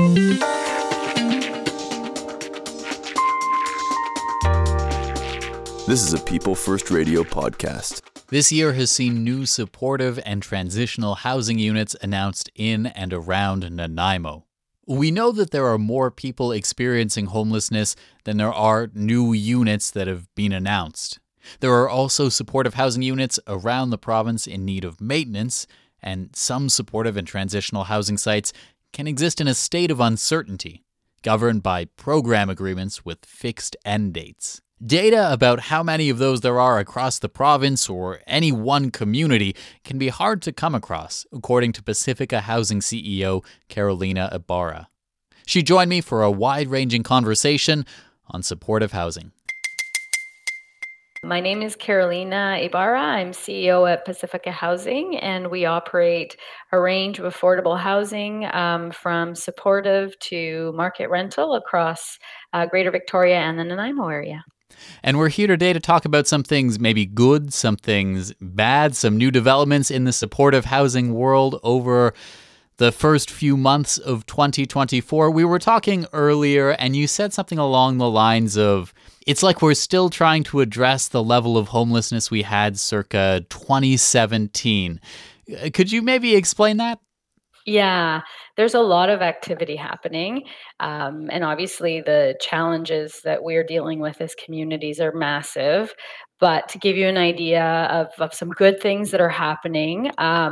This is a People First Radio podcast. This year has seen new supportive and transitional housing units announced in and around Nanaimo. We know that there are more people experiencing homelessness than there are new units that have been announced. There are also supportive housing units around the province in need of maintenance, and some supportive and transitional housing sites can exist in a state of uncertainty, governed by program agreements with fixed end dates. Data about how many of those there are across the province or any one community can be hard to come across, according to Pacifica Housing CEO Carolina Ibarra. She joined me for a wide-ranging conversation on supportive housing. My name is Carolina Ibarra. I'm CEO at Pacifica Housing, and we operate a range of affordable housing from supportive to market rental across Greater Victoria and the Nanaimo area. And we're here today to talk about some things maybe good, some things bad, some new developments in the supportive housing world over the first few months of 2024. We were talking earlier, and you said something along the lines of, it's like we're still trying to address the level of homelessness we had circa 2017. Could you maybe explain that? Yeah, there's a lot of activity happening. And obviously, the challenges that we're dealing with as communities are massive. But to give you an idea of some good things that are happening,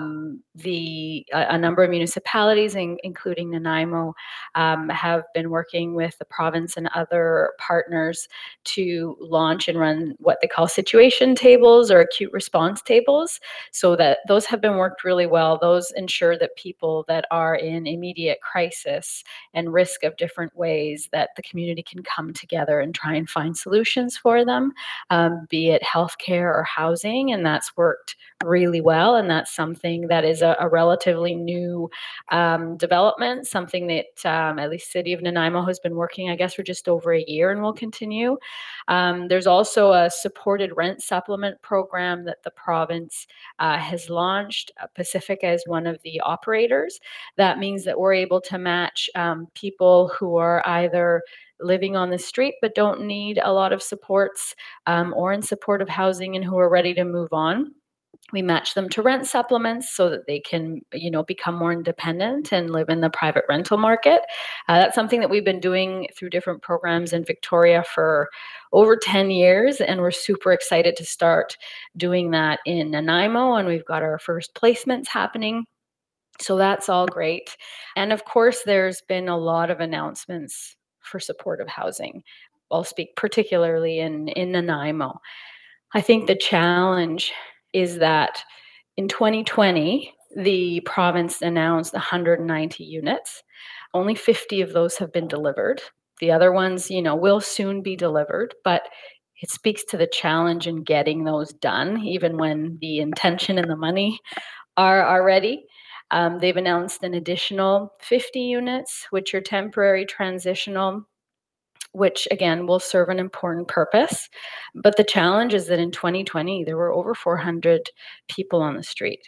a number of municipalities, including Nanaimo, have been working with the province and other partners to launch and run what they call situation tables or acute response tables. So that those have been worked really well. Those ensure that people that are in immediate crisis and risk of different ways that the community can come together and try and find solutions for them, be it healthcare or housing, and that's worked really well. And that's something that is a relatively new development, something that at least City of Nanaimo has been working, I guess, for just over a year and will continue. There's also a supported rent supplement program that the province has launched. Pacifica is one of the operators. That means that we're able to match people who are either living on the street but don't need a lot of supports or in supportive housing and who are ready to move on. We match them to rent supplements so that they can, become more independent and live in the private rental market. That's something that we've been doing through different programs in Victoria for over 10 years, and we're super excited to start doing that in Nanaimo, and we've got our first placements happening. So that's all great. And of course, there's been a lot of announcements for supportive housing. I'll speak particularly in Nanaimo. I think the challenge is that in 2020, the province announced 190 units. Only 50 of those have been delivered. The other ones, will soon be delivered, but it speaks to the challenge in getting those done, even when the intention and the money are ready. They've announced an additional 50 units, which are temporary transitional, which again will serve an important purpose. But the challenge is that in 2020, there were over 400 people on the street.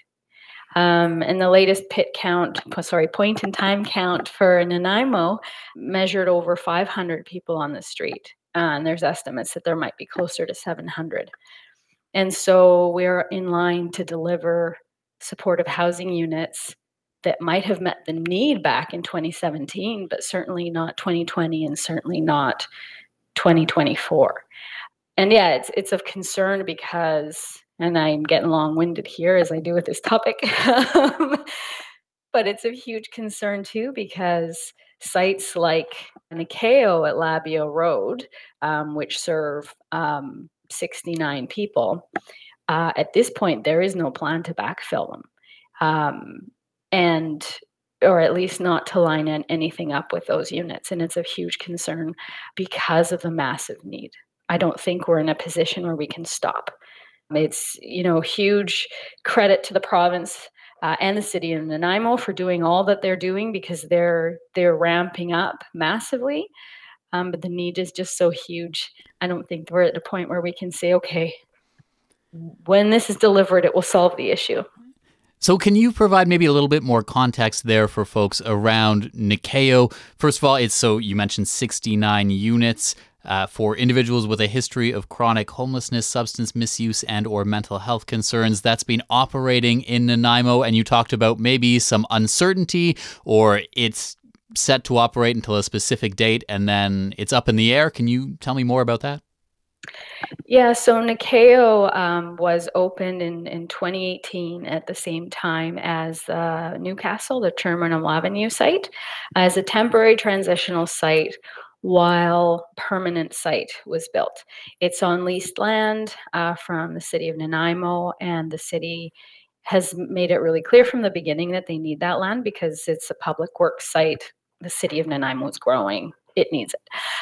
And the latest point in time count for Nanaimo measured over 500 people on the street. And there's estimates that there might be closer to 700. And so we're in line to deliver supportive housing units that might have met the need back in 2017, but certainly not 2020 and certainly not 2024. And yeah, it's of concern because, and I'm getting long-winded here as I do with this topic, but it's a huge concern too because sites like Nikeo at Labio Road, which serve 69 people, at this point, there is no plan to backfill them. Or at least not to line anything up with those units. And it's a huge concern because of the massive need. I don't think we're in a position where we can stop. It's, huge credit to the province and the city of Nanaimo for doing all that they're doing because they're ramping up massively. But the need is just so huge. I don't think we're at the point where we can say, okay, when this is delivered, it will solve the issue. So can you provide maybe a little bit more context there for folks around Nikeo? First of all, you mentioned 69 units for individuals with a history of chronic homelessness, substance misuse, and or mental health concerns. That's been operating in Nanaimo, and you talked about maybe some uncertainty, or it's set to operate until a specific date and then it's up in the air. Can you tell me more about that? Yeah, so Nikeo was opened in 2018 at the same time as Newcastle, the Terminal Avenue site, as a temporary transitional site while permanent site was built. It's on leased land from the city of Nanaimo, and the city has made it really clear from the beginning that they need that land because it's a public works site. The city of Nanaimo is growing. It needs it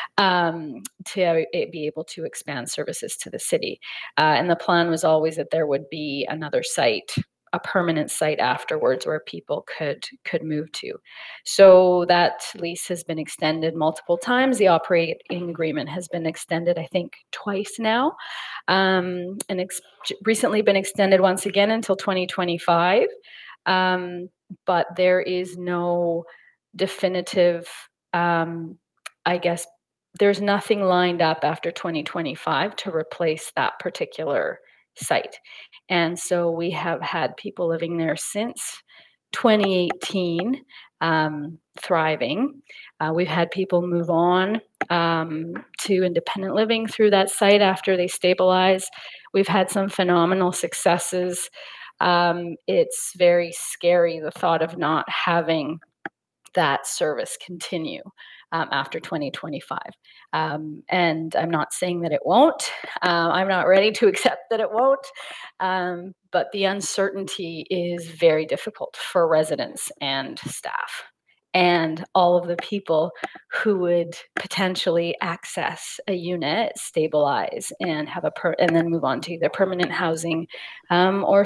to be able to expand services to the city. And the plan was always that there would be another site, a permanent site afterwards where people could move to. So that lease has been extended multiple times. The operating agreement has been extended, I think, twice now, and recently been extended once again until 2025. But there is no definitive I guess there's nothing lined up after 2025 to replace that particular site. And so we have had people living there since 2018, thriving. We've had people move on to independent living through that site after they stabilize. We've had some phenomenal successes. It's very scary, the thought of not having that service continue after 2025. And I'm not saying that it won't. I'm not ready to accept that it won't. But the uncertainty is very difficult for residents and staff and all of the people who would potentially access a unit, stabilize, and have and then move on to either permanent housing or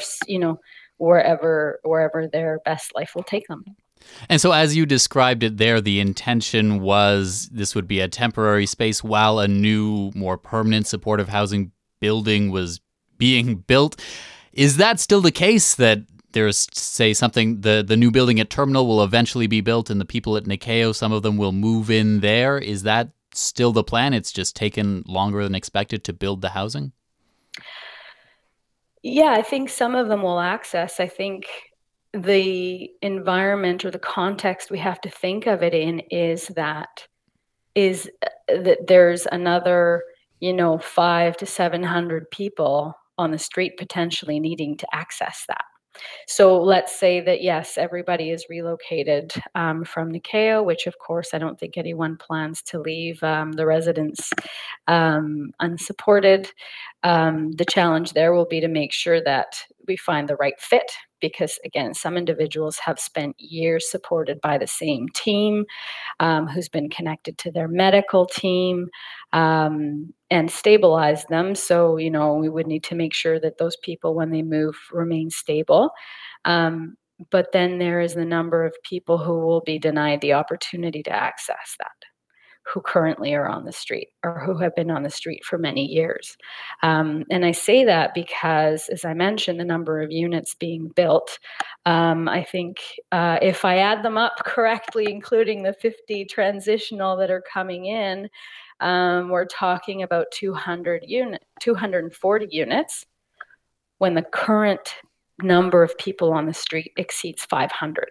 wherever their best life will take them. And so as you described it there, the intention was this would be a temporary space while a new, more permanent supportive housing building was being built. Is that still the case, that there's, say, the new building at Terminal will eventually be built and the people at Nikeo, some of them will move in there? Is that still the plan? It's just taken longer than expected to build the housing? Yeah, I think some of them will access. I think the environment or the context we have to think of it in is that there's another 500 to 700 people on the street potentially needing to access that. So let's say that, yes, everybody is relocated from Nikeo, which of course I don't think anyone plans to leave the residents unsupported. The challenge there will be to make sure that we find the right fit, because again, some individuals have spent years supported by the same team, who's been connected to their medical team and stabilized them. So, we would need to make sure that those people, when they move, remain stable. But then there is the number of people who will be denied the opportunity to access that, who currently are on the street or who have been on the street for many years. And I say that because, as I mentioned, the number of units being built, I think if I add them up correctly, including the 50 transitional that are coming in, we're talking about 240 units when the current number of people on the street exceeds 500.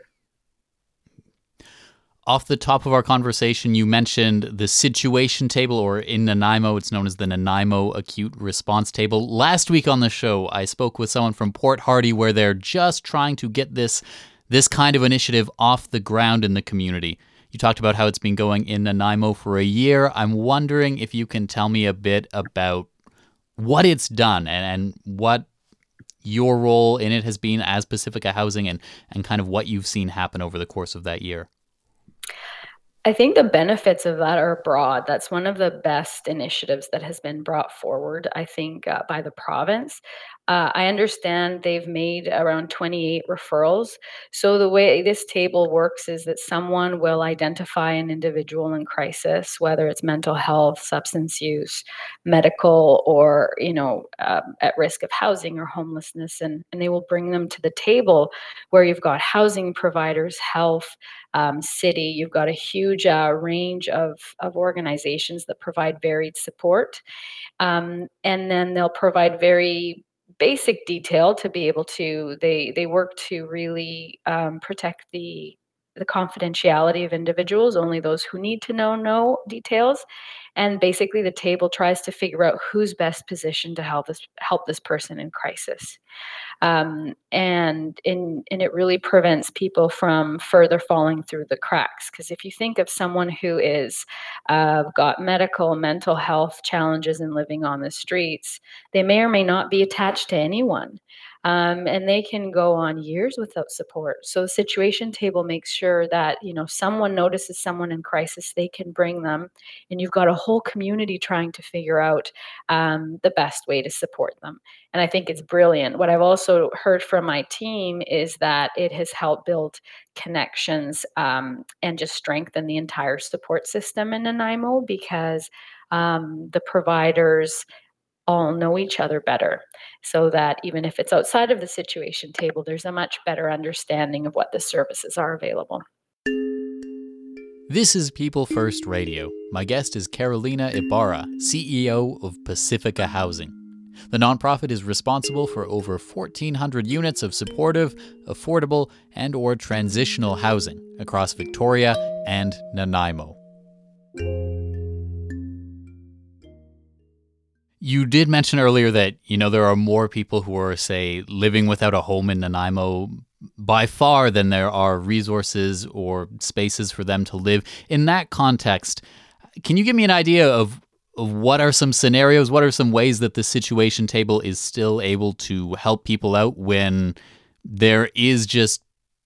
Off the top of our conversation, you mentioned the situation table, or in Nanaimo, it's known as the Nanaimo Acute Response Table. Last week on the show, I spoke with someone from Port Hardy where they're just trying to get this kind of initiative off the ground in the community. You talked about how it's been going in Nanaimo for a year. I'm wondering if you can tell me a bit about what it's done and what your role in it has been as Pacifica Housing and kind of what you've seen happen over the course of that year. I think the benefits of that are broad. That's one of the best initiatives that has been brought forward, I think, by the province. I understand they've made around 28 referrals. So the way this table works is that someone will identify an individual in crisis, whether it's mental health, substance use, medical, or at risk of housing or homelessness, and they will bring them to the table where you've got housing providers, health, city. You've got a huge range of organizations that provide varied support. And then they'll provide very basic detail to be able to they work to really protect the confidentiality of individuals. Only those who need to know details. And basically the table tries to figure out who's best positioned to help this person in crisis. And it really prevents people from further falling through the cracks. Because if you think of someone who is got medical, mental health challenges and living on the streets, they may or may not be attached to anyone. And they can go on years without support. So the situation table makes sure that someone notices someone in crisis, they can bring them, and you've got a whole community trying to figure out the best way to support them. And I think it's brilliant. What I've also heard from my team is that it has helped build connections and just strengthen the entire support system in Nanaimo because the providers all know each other better, so that even if it's outside of the situation table, there's a much better understanding of what the services are available. This is People First Radio. My guest is Carolina Ibarra, CEO of Pacifica Housing. The nonprofit is responsible for over 1,400 units of supportive, affordable, and/or transitional housing across Victoria and Nanaimo. You did mention earlier that, there are more people who are, say, living without a home in Nanaimo by far than there are resources or spaces for them to live. In that context, can you give me an idea of what are some scenarios, what are some ways that the situation table is still able to help people out when there is just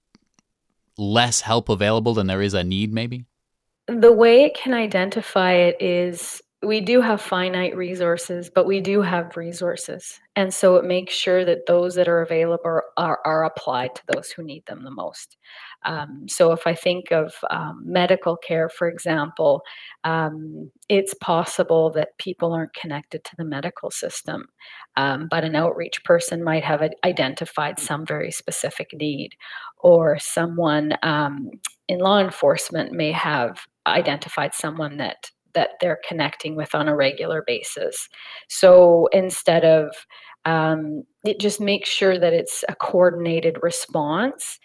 less help available than there is a need, maybe? The way it can identify it is we do have finite resources, but we do have resources. And so it makes sure that those that are available are applied to those who need them the most. So if I think of medical care, for example, it's possible that people aren't connected to the medical system, but an outreach person might have identified some very specific need, or someone in law enforcement may have identified someone that they're connecting with on a regular basis. So instead of it just makes sure that it's a coordinated response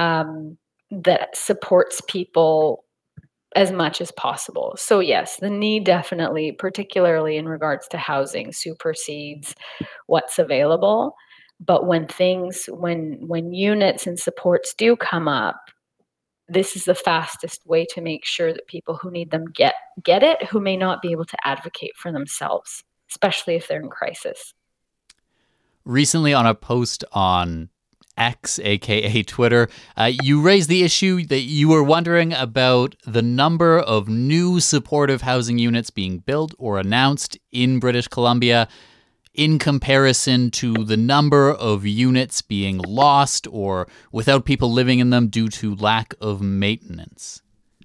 that supports people as much as possible. So yes, the need definitely, particularly in regards to housing, supersedes what's available. But when units and supports do come up, this is the fastest way to make sure that people who need them get it, who may not be able to advocate for themselves, especially if they're in crisis. Recently, on a post on X, aka Twitter, you raised the issue that you were wondering about the number of new supportive housing units being built or announced in British Columbia in comparison to the number of units being lost or without people living in them due to lack of maintenance.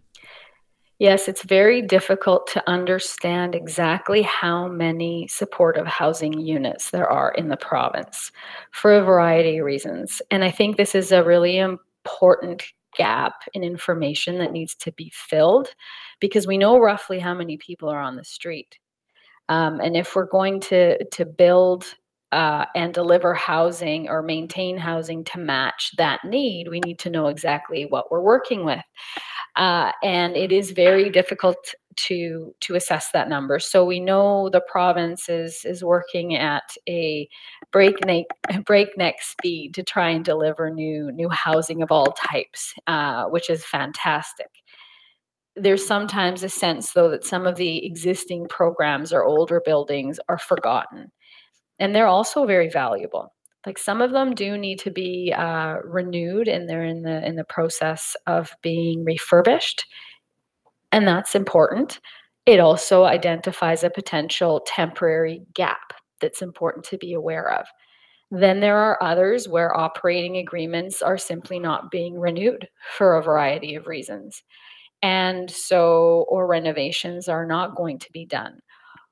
Yes, it's very difficult to understand exactly how many supportive housing units there are in the province for a variety of reasons. And I think this is a really important gap in information that needs to be filled, because we know roughly how many people are on the street. And if we're going to build and deliver housing or maintain housing to match that need, we need to know exactly what we're working with. And it is very difficult to assess that number. So we know the province is working at a breakneck speed to try and deliver new housing of all types, which is fantastic. There's sometimes a sense, though, that some of the existing programs or older buildings are forgotten, and they're also very valuable. Like, some of them do need to be renewed, and they're in the process of being refurbished, and that's important. It also identifies a potential temporary gap that's important to be aware of. Then there are others where operating agreements are simply not being renewed for a variety of reasons. And so, or renovations are not going to be done,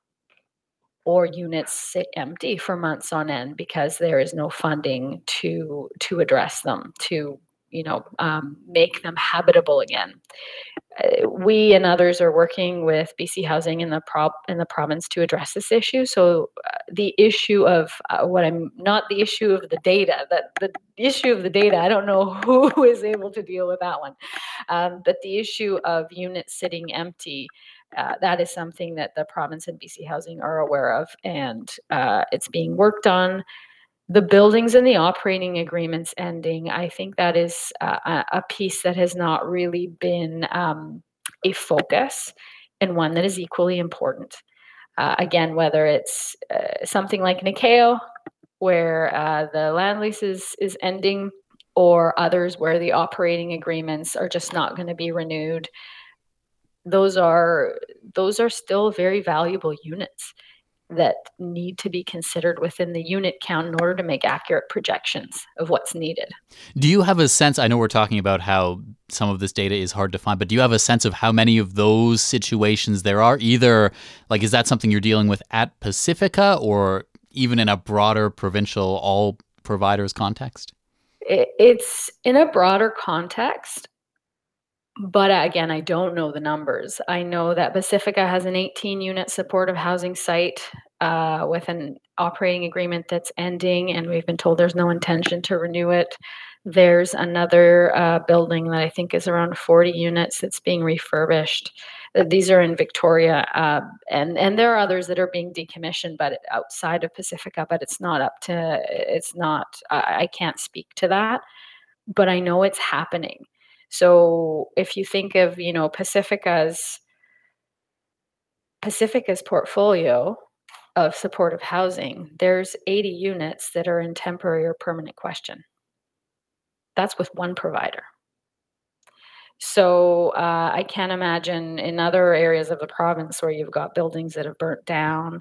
or units sit empty for months on end because there is no funding to address them, to make them habitable again. We and others are working with BC Housing in the province to address this issue. So the issue of what I'm not the issue of the data, that the issue of the data, I don't know who is able to deal with that one, but the issue of units sitting empty. That is something that the province and BC Housing are aware of, and it's being worked on. The buildings and the operating agreements ending, I think that is a piece that has not really been a focus, and one that is equally important. Again, whether it's something like Nikeo, where the land lease is ending, or others where the operating agreements are just not going to be renewed, those are still very valuable units that need to be considered within the unit count in order to make accurate projections of what's needed. Do you have a sense, I know we're talking about how some of this data is hard to find, but do you have a sense of how many of those situations there are? Either, like, is that something you're dealing with at Pacifica or even in a broader provincial all providers context? It's in a broader context. But again, I don't know the numbers. I know that Pacifica has an 18-unit supportive housing site with an operating agreement that's ending, and we've been told there's no intention to renew it. There's another building that I think is around 40 units that's being refurbished. These are in Victoria, and there are others that are being decommissioned, but outside of Pacifica. But it's not up to. It's not. I can't speak to that, but I know it's happening. So if you think of, Pacifica's portfolio of supportive housing, there's 80 units that are in temporary or permanent question. That's with one provider. So I can't imagine in other areas of the province where you've got buildings that have burnt down,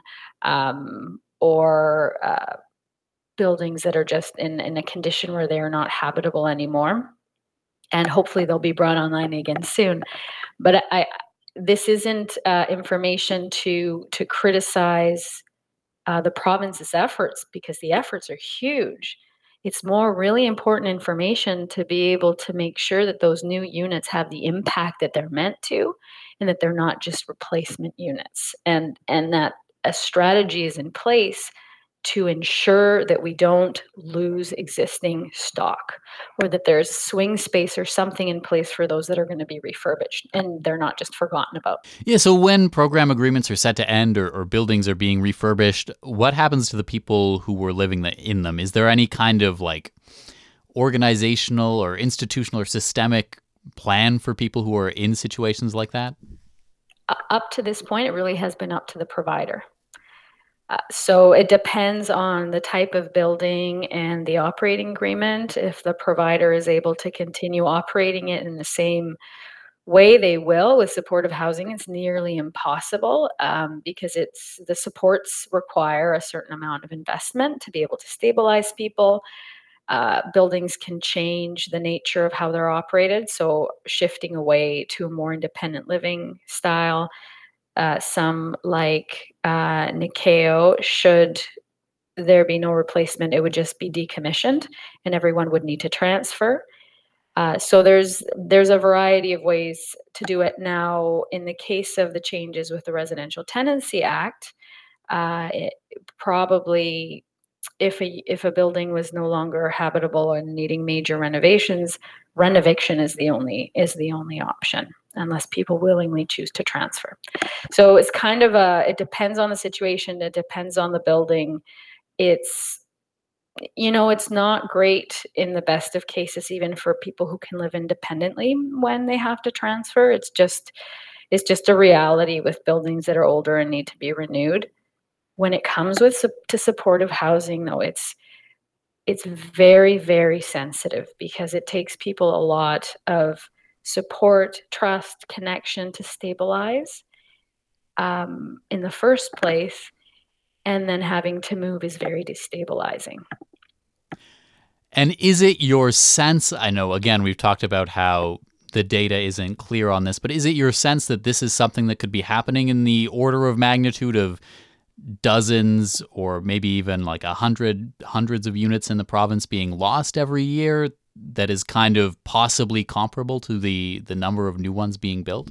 or buildings that are just in a condition where they are not habitable anymore. And hopefully they'll be brought online again soon. But this isn't information to criticize the province's efforts, because the efforts are huge. It's more really important information to be able to make sure that those new units have the impact that they're meant to, and that they're not just replacement units, and that a strategy is in place to ensure that we don't lose existing stock, or that there's swing space or something in place for those that are going to be refurbished and they're not just forgotten about. Yeah, so when program agreements are set to end or buildings are being refurbished, what happens to the people who were living in them? Is there any kind of like organizational or institutional or systemic plan for people who are in situations like that? Up to this point, it really has been up to the provider. So it depends on the type of building and the operating agreement. If the provider is able to continue operating it in the same way, they will. With supportive housing, it's nearly impossible, because the supports require a certain amount of investment to be able to stabilize people. Buildings can change the nature of how they're operated, so shifting away to a more independent living style. Some like Nikeo, should there be no replacement, it would just be decommissioned and everyone would need to transfer. So there's a variety of ways to do it. Now, in the case of the changes with the Residential Tenancy Act, it probably, if a building was no longer habitable and needing major renovations, renovation is the only option, unless people willingly choose to transfer. So it's kind of it depends on the situation. It depends on the building. It's not great in the best of cases, even for people who can live independently when they have to transfer. It's just a reality with buildings that are older and need to be renewed. When it comes to supportive housing, though, it's very, very sensitive, because it takes people a lot of support, trust, connection to stabilize in the first place, and then having to move is very destabilizing. And is it your sense, I know, again, we've talked about how the data isn't clear on this, but is it your sense that this is something that could be happening in the order of magnitude of dozens or maybe even like hundreds of units in the province being lost every year that is kind of possibly comparable to the number of new ones being built?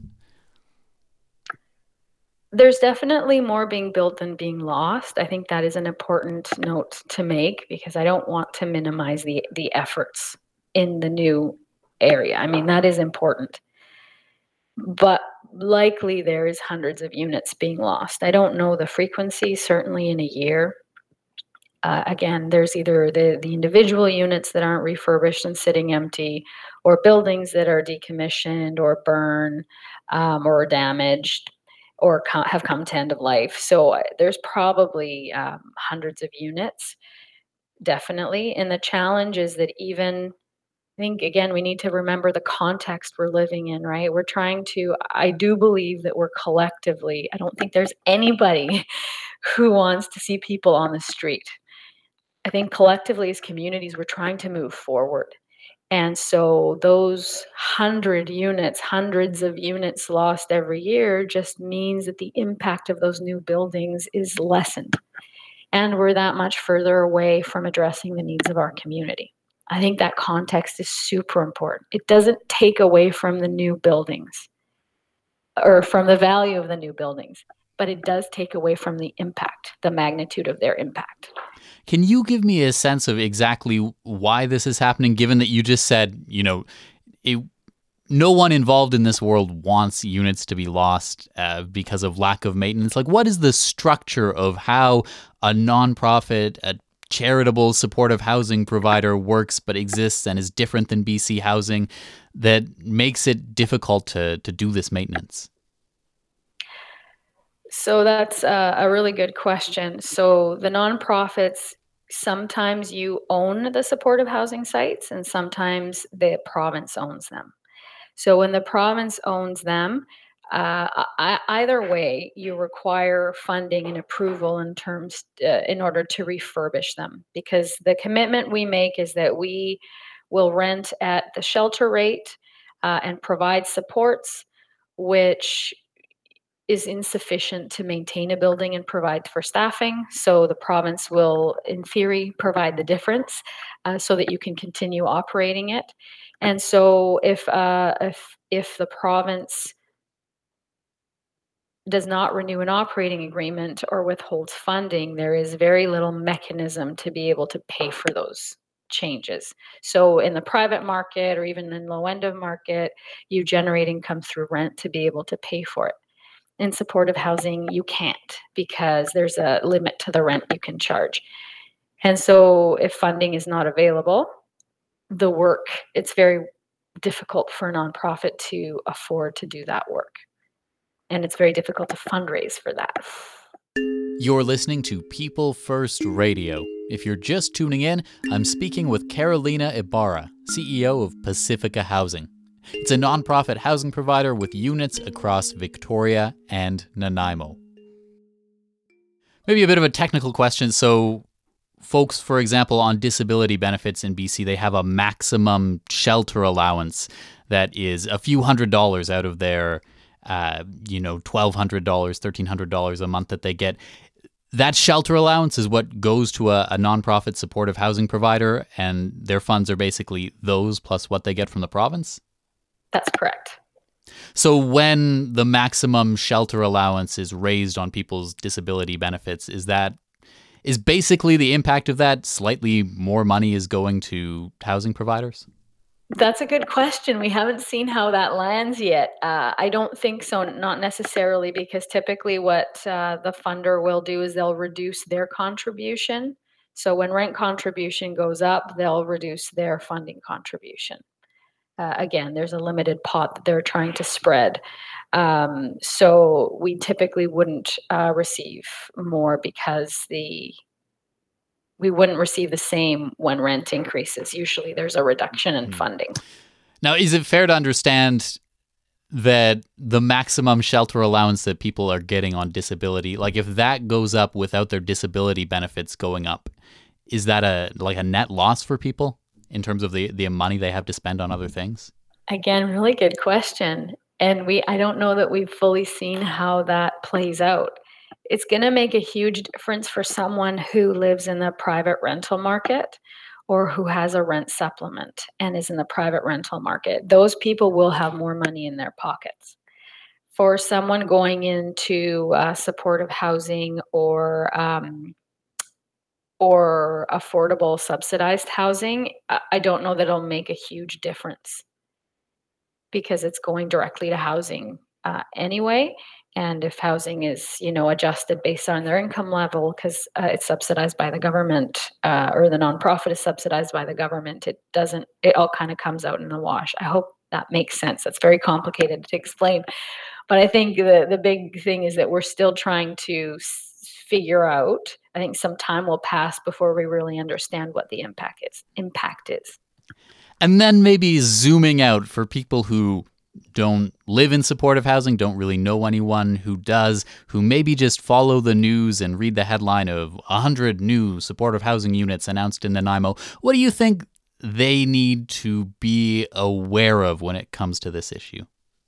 There's definitely more being built than being lost. I think that is an important note to make because I don't want to minimize the efforts in the new area. I mean, that is important. But likely there is hundreds of units being lost. I don't know the frequency, certainly in a year. Again, there's either the individual units that aren't refurbished and sitting empty, or buildings that are decommissioned or burn or damaged or have come to end of life. So there's probably hundreds of units, definitely. And the challenge is that even, I think, again, we need to remember the context we're living in, right? I do believe that we're collectively, I don't think there's anybody who wants to see people on the street. I think collectively as communities, we're trying to move forward. And so those hundreds of units lost every year just means that the impact of those new buildings is lessened. And we're that much further away from addressing the needs of our community. I think that context is super important. It doesn't take away from the new buildings or from the value of the new buildings, but it does take away from the impact, the magnitude of their impact. Can you give me a sense of exactly why this is happening, given that you just said, no one involved in this world wants units to be lost because of lack of maintenance? Like, what is the structure of how a nonprofit, a charitable supportive housing provider works but exists and is different than BC Housing that makes it difficult to do this maintenance? So that's a really good question. So the nonprofits, sometimes you own the supportive housing sites and sometimes the province owns them. So when the province owns them, either way, you require funding and approval in order to refurbish them, because the commitment we make is that we will rent at the shelter rate and provide supports, which is insufficient to maintain a building and provide for staffing. So the province will, in theory, provide the difference so that you can continue operating it. And so if the province does not renew an operating agreement or withholds funding, there is very little mechanism to be able to pay for those changes. So in the private market or even in low end of market, you generate income through rent to be able to pay for it. In supportive housing, you can't, because there's a limit to the rent you can charge. And so if funding is not available, it's very difficult for a nonprofit to afford to do that work. And it's very difficult to fundraise for that. You're listening to People First Radio. If you're just tuning in, I'm speaking with Carolina Ibarra, CEO of Pacifica Housing. It's a nonprofit housing provider with units across Victoria and Nanaimo. Maybe a bit of a technical question. So folks, for example, on disability benefits in BC, they have a maximum shelter allowance that is a few $100s out of their, $1,200, $1,300 a month that they get. That shelter allowance is what goes to a nonprofit supportive housing provider, and their funds are basically those plus what they get from the province? That's correct. So when the maximum shelter allowance is raised on people's disability benefits, is basically the impact of that slightly more money is going to housing providers? That's a good question. We haven't seen how that lands yet. I don't think so, not necessarily, because typically what the funder will do is they'll reduce their contribution. So when rent contribution goes up, they'll reduce their funding contribution. Again, there's a limited pot that they're trying to spread. So we typically wouldn't receive more because we wouldn't receive the same when rent increases. Usually there's a reduction in funding. Now, is it fair to understand that the maximum shelter allowance that people are getting on disability, like if that goes up without their disability benefits going up, is that a net loss for people? in terms of the money they have to spend on other things? Again, really good question. And I don't know that we've fully seen how that plays out. It's going to make a huge difference for someone who lives in the private rental market or who has a rent supplement and is in the private rental market. Those people will have more money in their pockets. For someone going into supportive housing or affordable subsidized housing, I don't know that it'll make a huge difference because it's going directly to housing anyway. And if housing is, adjusted based on their income level, because it's subsidized by the government or the nonprofit is subsidized by the government, it all kind of comes out in the wash. I hope that makes sense. That's very complicated to explain. But I think the big thing is that we're still trying to figure out. I think some time will pass before we really understand what the impact is. And then maybe zooming out for people who don't live in supportive housing, don't really know anyone who does, who maybe just follow the news and read the headline of 100 new supportive housing units announced in Nanaimo. What do you think they need to be aware of when it comes to this issue?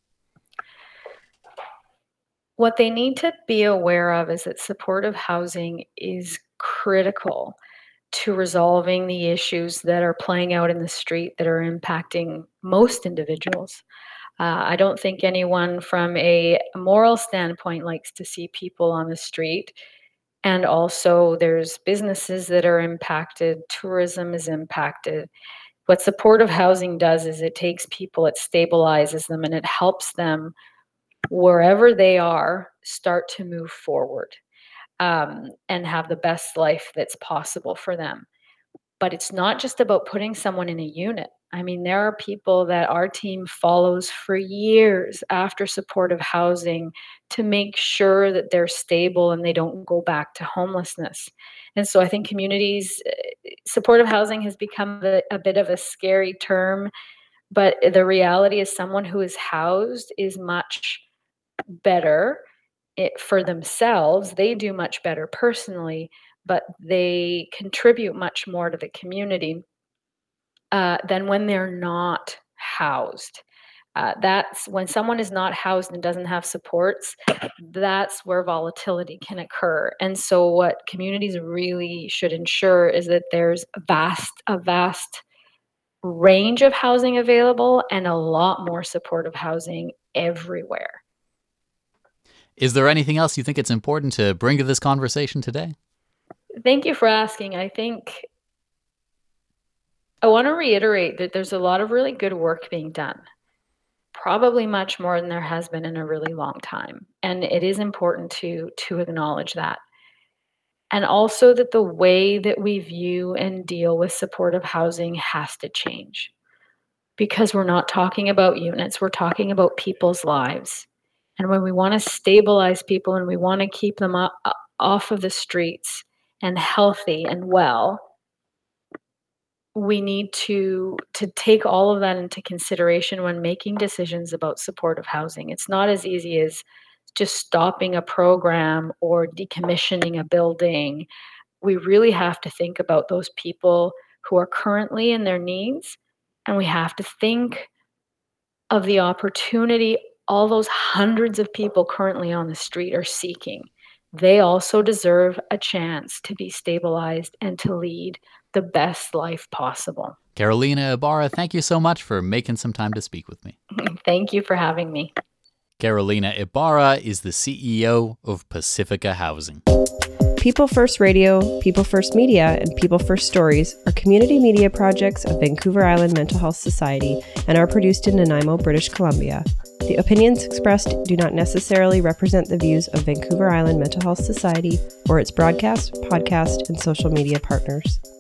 What they need to be aware of is that supportive housing is critical to resolving the issues that are playing out in the street that are impacting most individuals. I don't think anyone from a moral standpoint likes to see people on the street. And also there's businesses that are impacted, tourism is impacted. What supportive housing does is it takes people, it stabilizes them, and it helps them wherever they are start to move forward and have the best life that's possible for them. But it's not just about putting someone in a unit. I mean, there are people that our team follows for years after supportive housing to make sure that they're stable and they don't go back to homelessness. And so I think communities, supportive housing has become a bit of a scary term, but the reality is someone who is housed is much better for themselves. They do much better personally, but they contribute much more to the community than when they're not housed. That's when someone is not housed and doesn't have supports, that's where volatility can occur. And so what communities really should ensure is that there's a vast range of housing available and a lot more supportive housing everywhere. Is there anything else you think it's important to bring to this conversation today? Thank you for asking. I think I want to reiterate that there's a lot of really good work being done, probably much more than there has been in a really long time. And it is important to acknowledge that. And also that the way that we view and deal with supportive housing has to change. Because we're not talking about units, we're talking about people's lives. And when we want to stabilize people and we want to keep them off of the streets and healthy and well, we need to take all of that into consideration when making decisions about supportive housing. It's not as easy as just stopping a program or decommissioning a building. We really have to think about those people who are currently in their needs, and we have to think of the opportunity all those hundreds of people currently on the street are seeking. They also deserve a chance to be stabilized and to lead the best life possible. Carolina Ibarra, thank you so much for making some time to speak with me. Thank you for having me. Carolina Ibarra is the CEO of Pacifica Housing. People First Radio, People First Media, and People First Stories are community media projects of Vancouver Island Mental Health Society and are produced in Nanaimo, British Columbia. The opinions expressed do not necessarily represent the views of Vancouver Island Mental Health Society or its broadcast, podcast, and social media partners.